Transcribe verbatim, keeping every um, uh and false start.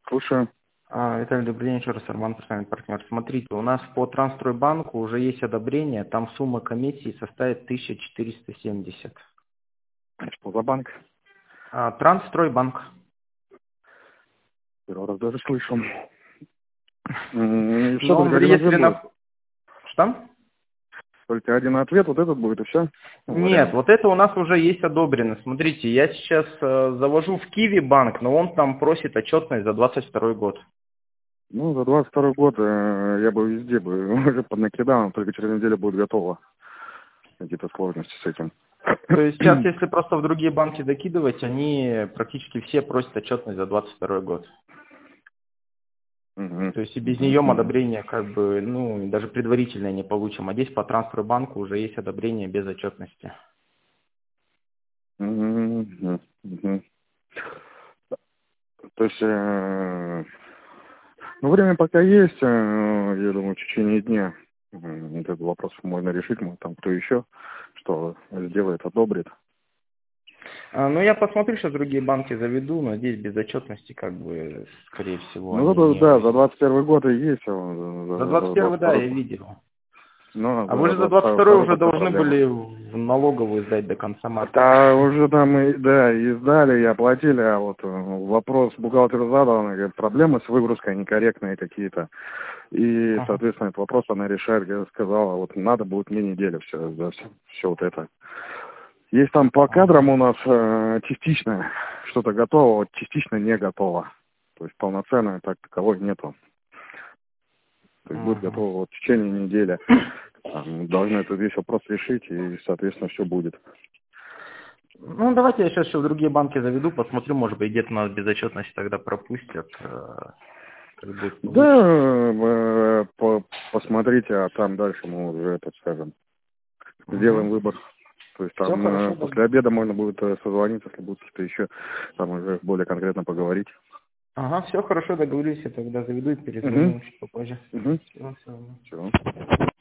Слушаю. А, Виталий, добрый день, еще раз, Арман, профессиональный партнер. Смотрите, у нас по Трансстройбанку уже есть одобрение, там сумма комиссии составит тысяча четыреста семьдесят. Что за банк? А, Трансстройбанк. Первый раз даже слышу. М, И все, Но он только один ответ будет. зарегистрирован... Что? Только один ответ, вот этот будет, и все. Нет, вот это у нас уже есть одобрено. Смотрите, я сейчас э, завожу в Киви банк, но он там просит отчетность за двадцать второй год. Ну, за двадцать второй год э, я бы везде бы уже поднакидал, только через неделю будет готово. Какие-то сложности с этим. То есть сейчас, если просто в другие банки докидывать, они практически все просят отчетность за двадцать второй год. Мгм. То есть и без Мгм. нее Мгм. одобрение как бы, ну, даже предварительное не получим. А здесь по Трансстройбанку уже есть одобрение без отчетности. Мгм. Мгм. То есть, э, ну, время пока есть, э, я думаю, в течение дня м, этот вопрос можно решить, может, там кто еще что сделает, одобрит. А, ну, я посмотрю, сейчас другие банки заведу, но здесь без отчетности, как бы, скорее всего, Ну, они это, не... да, за двадцать первый год и есть, а вот За за, двадцать за первый, двадцать да, второй я год. видел. Ну, А вы за же за двадцать двадцать второй второй уже пока должны проблема. были в налоговую сдать до конца марта. Да, уже там, и, да, и сдали, и оплатили, а вот э, вопрос бухгалтеру задал, она говорит, проблемы с выгрузкой некорректные какие-то. И, Ага. соответственно, этот вопрос она решает, я сказала, вот надо будет мне неделю все, да, все, все вот это. Есть там по кадрам Ага. у нас э, частично что-то готово, вот частично не готово. То есть полноценной так таковой нету. То есть будет Ага. готово вот в течение недели. Там должны этот весь вопрос решить, и, соответственно, все будет. Ну, давайте я сейчас еще в другие банки заведу, посмотрю, может быть, где-то нас без отчетности тогда пропустят, э, как будет Да, получше. э, по- посмотрите, а там дальше мы уже, так скажем, Угу. сделаем выбор. То есть Все там э, хорошо, да. после обеда можно будет э, созвониться, если будут какие-то еще, там уже более конкретно поговорить. Ага, все хорошо, договорились, я тогда заведу и Угу. перезвоню чуть попозже. Угу. Всего, всего. Все.